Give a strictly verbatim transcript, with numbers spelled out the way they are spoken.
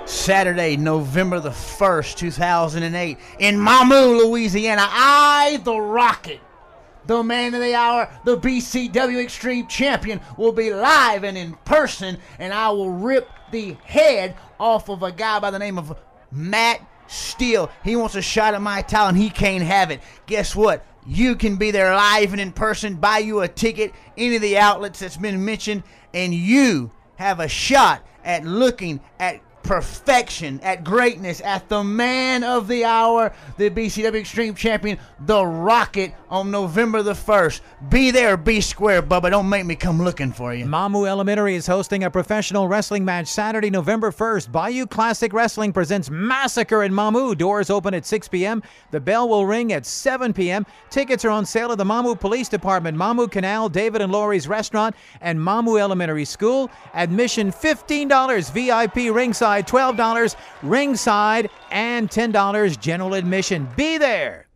Saturday, November the first, two thousand eight, in Mamou, Louisiana. I, the Rocket, the man of the hour, the B C W Extreme Champion, will be live and in person, and I will rip the head off of a guy by the name of Matt Steele. He wants a shot at my talent. He can't have it. Guess what? You can be there live and in person, buy you a ticket, any of the outlets that's been mentioned, and you have a shot at looking at perfection, at greatness, at the man of the hour, the B C W Extreme Champion, the Rocket, on November the first. Be there, be square, Bubba. Don't make me come looking for you. Mamou Elementary is hosting a professional wrestling match Saturday, November first. Bayou Classic Wrestling presents Massacre in Mamou. Doors open at six p.m. The bell will ring at seven p.m. Tickets are on sale at the Mamou Police Department, Mamou Canal, David and Lori's Restaurant, and Mamou Elementary School. Admission fifteen dollars, V I P ringside twelve dollars, ringside, and ten dollars general admission. Be there.